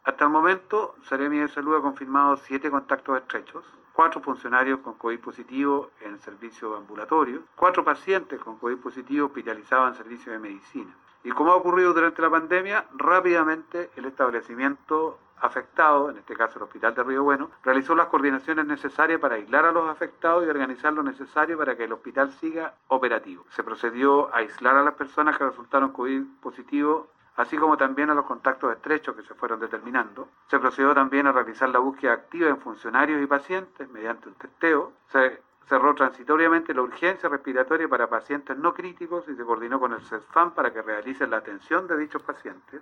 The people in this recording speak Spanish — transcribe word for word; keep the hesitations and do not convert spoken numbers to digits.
Hasta el momento, Seremi de Salud ha confirmado siete contactos estrechos, cuatro funcionarios con COVID positivo en el servicio ambulatorio, cuatro pacientes con COVID positivo hospitalizados en servicio de medicina. Y como ha ocurrido durante la pandemia, rápidamente el establecimiento afectado, en este caso el Hospital de Río Bueno, realizó las coordinaciones necesarias para aislar a los afectados y organizar lo necesario para que el hospital siga operativo. Se procedió a aislar a las personas que resultaron COVID positivo, así como también a los contactos estrechos que se fueron determinando. Se procedió también a realizar la búsqueda activa en funcionarios y pacientes mediante un testeo. Se cerró transitoriamente la urgencia respiratoria para pacientes no críticos y se coordinó con el CESFAM para que realicen la atención de dichos pacientes.